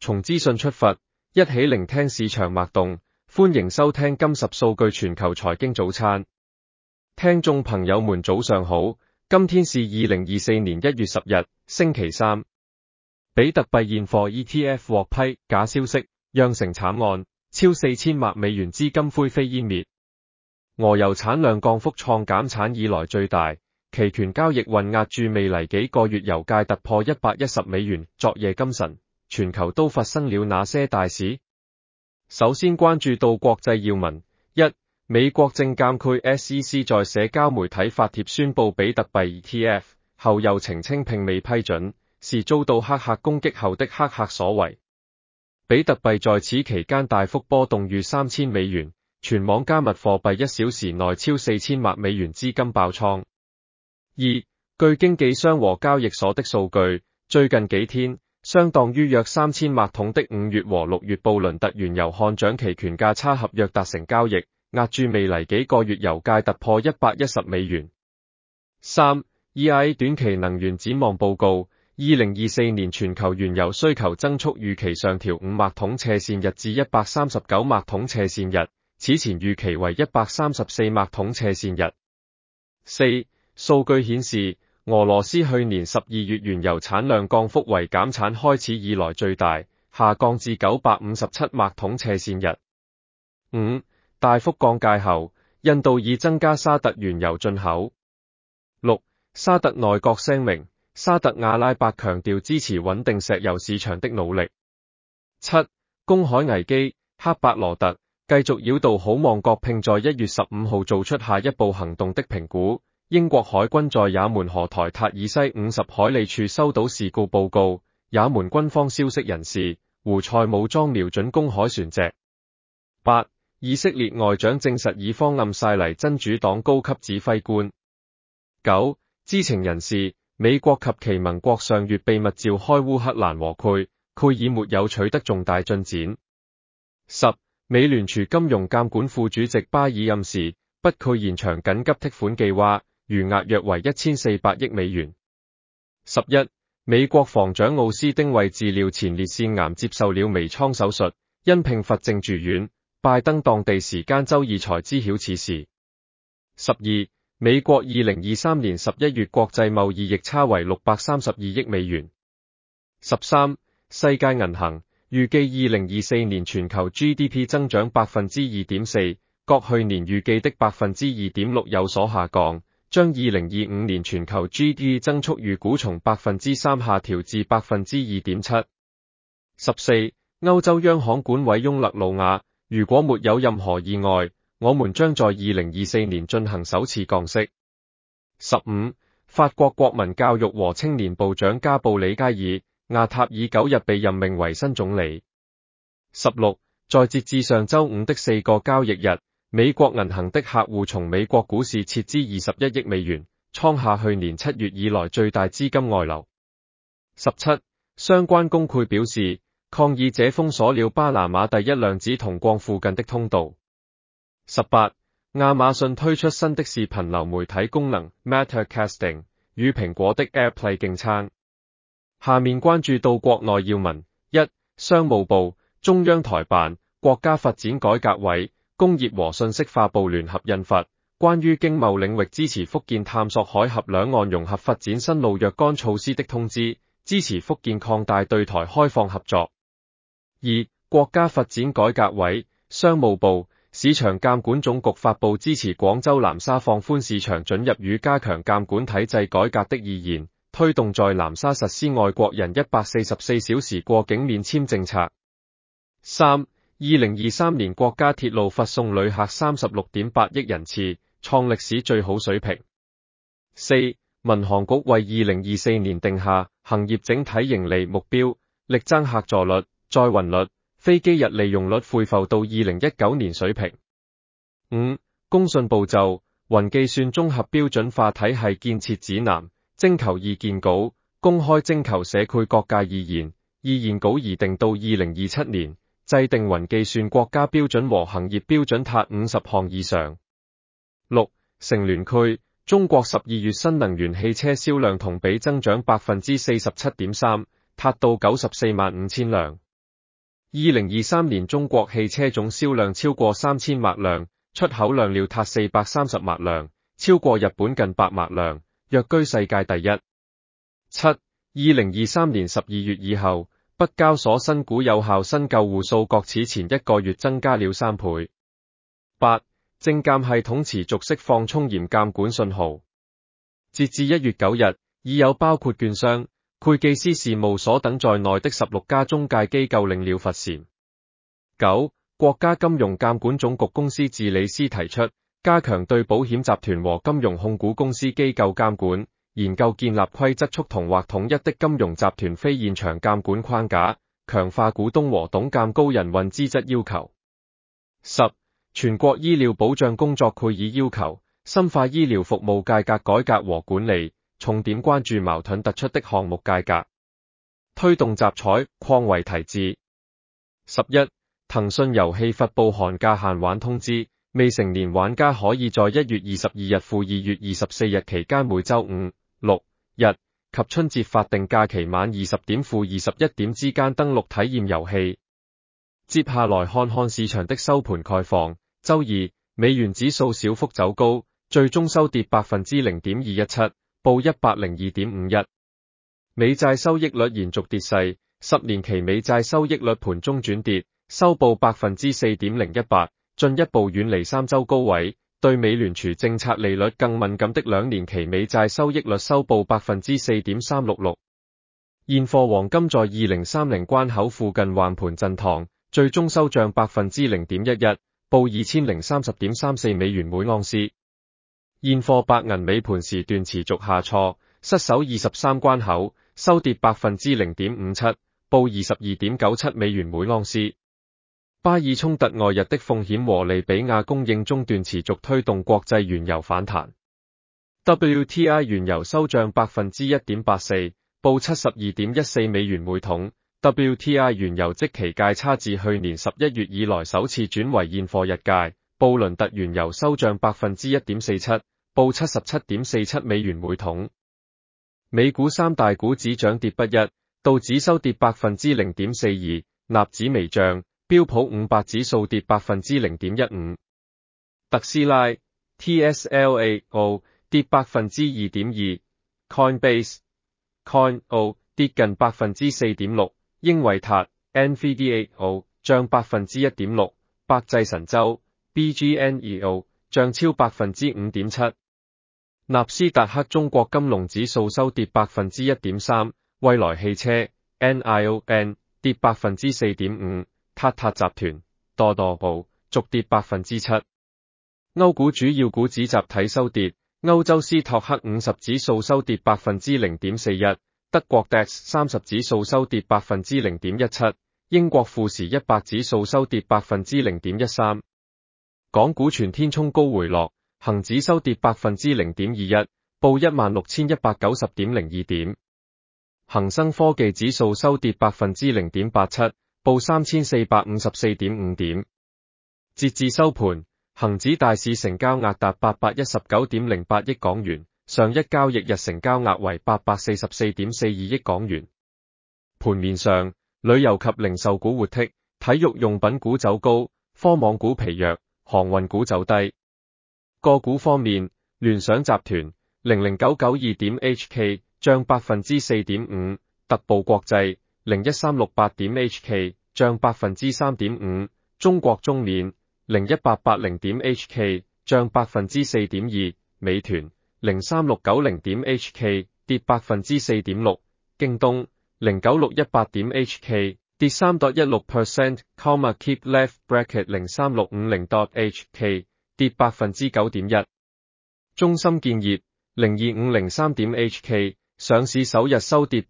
從資訊出發，一起聆聽市場脈動。歡迎收聽今10數據全球財經早餐。聽眾朋友們早上好，今天是2024年1月10日，星期三。比特幣現貨 ETF 獲批假消息，釀成慘案，超4000萬美元資金灰飛煙滅。俄油產量降幅創減產以來最大，期權交易運壓住未來幾個月油價突破110美元。昨夜今晨，全球都發生了哪些大事？首先關注到國際要聞：一、美國證監會 SEC 在社交媒體發帖宣布比特幣 ETF 後，又澄清並未批准，是遭到黑客攻擊後的黑客所為。比特幣在此期間大幅波動逾3000美元，全網加密貨幣1小時內超4000萬美元資金爆倉。二、據經紀商和交易所的數據，最近幾天，相當於約3000萬桶的5月和6月布倫特原油看漲期權價差合約達成交易，壓住未來幾個月油價突破110美元。三、EIA 短期能源展望報告，2024年全球原油需求增速預期上調5萬桶斜線日至139萬桶斜線日，此前預期為134萬桶斜線日。四、數據顯示，俄羅斯去年12月原油產量降幅為減產開始以來最大，下降至957萬桶斜線日。五、大幅降價後，印度已增加沙特原油進口。六、沙特內閣聲明，沙特阿拉伯強調支持穩定石油市場的努力。七、公海危機，赫伯羅特繼續擾動好望角並在1月15號做出下一步行動的評估。英國海軍在也門河台塔爾西50海里處收到事故報告，也門軍方消息人士胡塞武裝瞄準公海船隻。八、以色列外長證實以方暗殺黎真主黨高級指揮官。九、知情人士，美國及其盟國上月秘密召開烏克蘭和貝爾沒有取得重大進展。十、美聯儲金融監管副主席巴爾暗示不概延長緊急提款計劃，餘額約為1400億美元。11. 美國防長奧斯汀為治療前列腺癌接受了微創手術，因併發症住院。拜登當地時間周二才知曉此事。12. 美國2023年11月國際貿易逆差為632億美元。13. 世界銀行預計2024年全球 GDP 增長 2.4%， 較去年預計的 2.6% 有所下降。將2025年全球 GDP 增速預估從 3% 下調至 2.7%。14. 歐洲央行管委翁勒魯瓦，如果沒有任何意外，我們將在2024年進行首次降息。15. 法國國民教育和青年部長加布里加爾·亞塔爾9日被任命為新總理。16. 在截至上週五的4個交易日，美國銀行的客戶從美國股市撤資21億美元，創下去年7月以來最大資金外流。17. 相關工會表示，抗議者封鎖了巴拿馬第一量子銅礦附近的通道。18. 亞馬遜推出新的視頻流媒體功能 Meta Casting， 與蘋果的 AirPlay 競爭。下面關注到國內要聞：一、商務部、中央台辦、國家發展改革委、工業和信息化部聯合印發《關於經貿領域支持福建探索海峽兩岸融合發展新路若干措施的通知》，支持福建擴大對台開放合作。二、國家發展改革委、商務部、市場監管總局發布支持廣州南沙放寬市場准入與加強監管體制改革的意見，推動在南沙實施外國人144小時過境免簽政策。三、2023年國家鐵路發送旅客 36.8 億人次，創歷史最好水平。四、民航局為2024年定下行業整體盈利目標，力爭客座率、載運率、飛機日利用率恢復到2019年水平。五、工信部就雲計算綜合標準化體系建設指南徵求意見稿公開徵求社區各界意見，意見稿擬定到2027年。制定雲計算國家標準和行業標準達50項以上。六、成聯區，中國12月新能源汽車銷量同比增長 47.3%， 達到945000輛。 2023年中國汽車總銷量超過3000萬輛，出口量料達430萬輛，超過日本近100萬輛，躍居世界第一。7. 2023年12月以後，北交所新股有效新舊戶數較此前一個月增加了3倍。8. 證監系統持續釋放從嚴監管信號。截至1月9日，已有包括券商、會計師事務所等在內的16家中介機構領了罰鱔。9. 國家金融監管總局公司治理司提出，加強對保險集團和金融控股公司機構監管，研究建立規則促同或統一的金融集團非現場監管框架，強化股東和董監高人運資質要求。10. 全國醫療保障工作會議要求，深化醫療服務改革和管理，重點關注矛盾突出的項目改革，推動集採擴為提質。11. 騰訊遊戲發布寒假限玩通知，未成年玩家可以在1月22日赴2月24日期間每週5、6日及春節法定假期晚20點赴21點之間登錄體驗遊戲。接下來看看市場的收盤概況。周二，美元指數小幅走高，最終收跌 0.217， 報 102.51。美債收益率延續跌勢，10年期美債收益率盤中轉跌，收報 4.08%， 進一步遠離3週高位。對美聯儲政策利率更敏感的2年期美債收益率收報 4.366%。現貨黃金在2030關口附近橫盤震盪，最終收漲 0.11%， 報 2030.34 美元每盎司。現貨白銀尾盤時段持續下挫，失守23關口，收跌 0.57%， 報 22.97 美元每盎司。巴以衝突外日的風險和利比亞供應中斷持續推動國際原油反彈。WTI 原油收漲 1.84%， 報 72.14 美元每桶。WTI 原油即期價差自去年11月以來首次轉為現貨日價。布倫特原油收漲 1.47%， 報 77.47 美元每桶。美股三大股指漲跌不一，道指收跌 0.42%， 納指微漲，標普500指數跌 0.15%。特斯拉 TSLAO 跌 2.2%， Coinbase、Coin.O 跌近 4.6%， 英偉達 NVDAO 漲 1.6%， 百濟神州 BGNEO 漲超 5.7%。納斯達克中國金龍指數收跌 1.3%， 蔚來汽車 NION 跌 4.5%， 塔塔集團 DODO 續跌 7%。歐股主要股指集體收跌，歐洲斯托克50指數收跌 0.41%， 德國 DAX 30指數收跌 0.17%， 英國富時100指數收跌 0.13%。港股全天衝高回落，恒指收跌 0.21%， 報 16,190.02 點。恒生科技指數收跌 0.87%， 報 3,454.5 點。截至收盤，恒指大市成交額達 819.08 億港元，上一交易日成交額為 844.42 億港元。盤面上，旅遊及零售股活剔，體育用品股走高，科網股疲弱，航運股走低。個股方面，聯想集團 00992.HK 漲 4.5%， 特步國際 01368.HK 漲 3.5%， 中國中免 01880.HK 漲 4.2%， 美團 03690.HK 跌 4.6%， 京東 09618.HK 跌 3.16%， Comma Keep Left Bracket 03650.HK 跌 9.1%， 中芯建業 02503.HK 上市首日收跌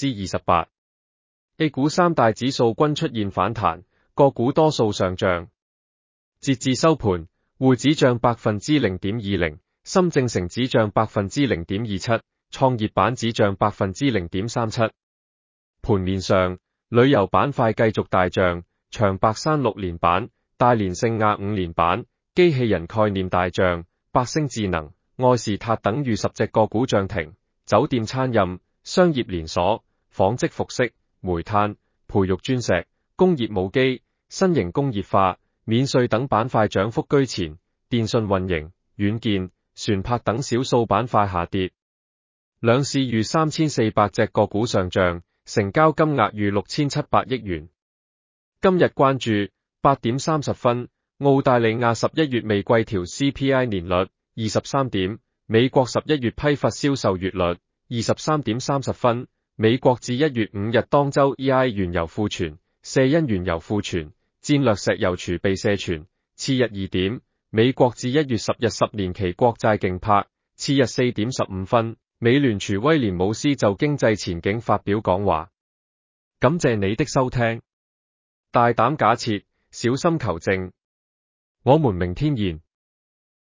28%。A 股三大指數均出現反彈，個股多數上漲。截至收盤，滬指漲 0.20%， 深證成指漲 0.27%， 創業板指漲 0.37%。盤面上，旅遊板塊繼續大漲，長白山6連板、大連聖亞5連板，機器人概念大漲，百星智能、愛仕塔等逾10隻個股漲停。酒店餐飲、商業連鎖、紡織服飾、煤炭、培育鑽石、 工業無機、新型工業化、免稅等板塊漲幅居前，電信運營、軟件、船舶等少數板塊下跌。兩市逾3400隻個股上漲，成交金額逾6700億元。今日關注8點30分，澳大利亞11月未季調 CPI 年率23點，美國11月批發銷售月率23點30分，美國至1月5日當周 EI 原油庫存、卸因原油庫存、戰略石油儲備卸存，次日2點，美國至1月10日10年期國債競拍，次日4點15分，美聯儲威廉姆斯就經濟前景發表講話。感謝你的收聽，大膽假設，小心求證，我們明天見。